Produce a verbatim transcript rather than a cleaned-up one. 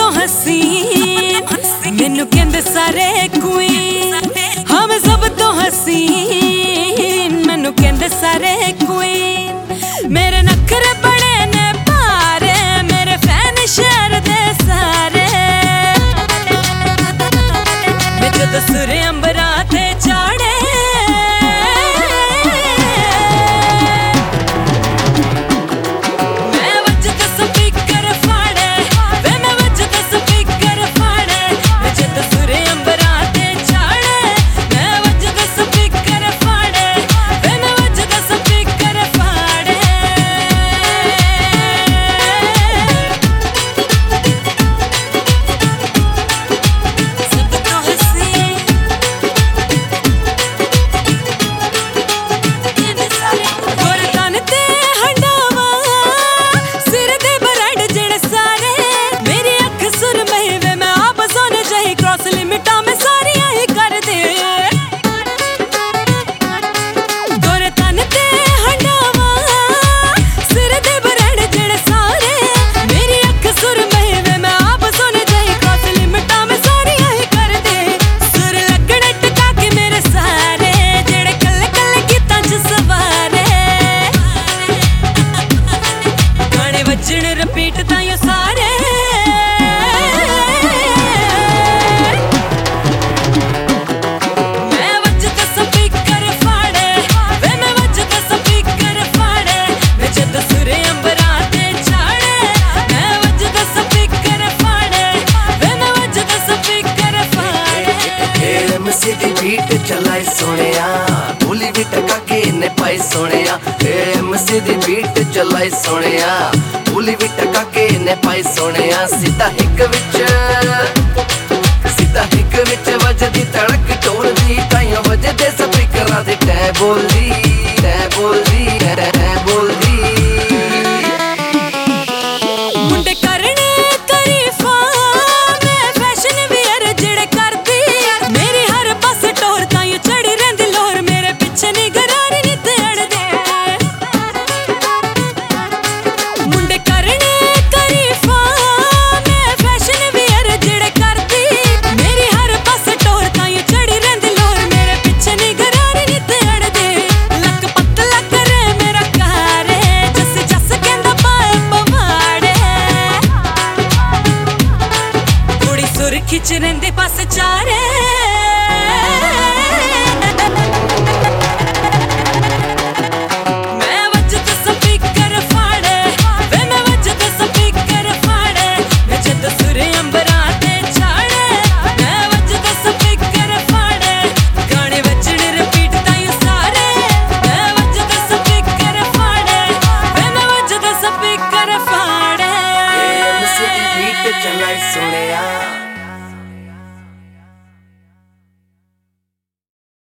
तो हसीन, मैनू कहंदे सारे क्वीन। हाँ मैं सब तो हसीन, मैनू कहंदे सारे क्वीन। मेरे नखरे बड़े ने भारे, मेरे फैन शहर दे सारे। मैं जदों सुरे अंबरा ते चाड़े, रिपीट ताइयों सारे। मैं वजदा स्पीकर फाड़े, वे मैं वजदा स्पीकर फाड़े। मैं जदों सुरे अंबरा ते चाड़े, मैं वजदा स्पीकर फाड़े, वे मैं वजदा स्पीकर फाड़े। एमसी दी बीट चलाई सोनिया, बोली भी टका के ने पाई सोनिया। एमसी दी बीट चलाई सोनिया, बोली भी टका के ने पाई सोनिया। सीधा हिक विच सीधा हिक विच वजदी तड़क टोल दी, ताइयों वजदे स्पीकरां दे टै बोलदी टै बोलदी टै बोलदी। मुंडे करने तारीफा, मैं फैशन वियर जेड़े करदी। मेरी हर पास टोर ताइयों चढ़ी रहिंदी लोर, मेरे पिछे नी गरारी नी तेड़दे। मुंडे करने तारीफा, मैं फैशन वियर जेड़े करदी। मेरी हर पास टोर ताइयों चढ़ी रहिंदी लोर, मेरे पिछे नी गरारी नी तेड़दे। लक पतला करे मेरा कारे, जस जस कहंदा पाए पवाड़े। कुड़ी सुर खिच रहिंदी पास चारे। मैं वजदा स्पीकर फाड़े, वे मैं वजदा स्पीकर फाड़े। मैं जदों सुरे अंबरा ते चाड़े, मैं वजदा स्पीकर फाड़े। गाने वजने रिपीट ताइयों सारे। मैं वजदा स्पीकर फाड़े, वे मैं वजदा स्पीकर फाड़े। एमसी दी बीट चलाई सोनिया।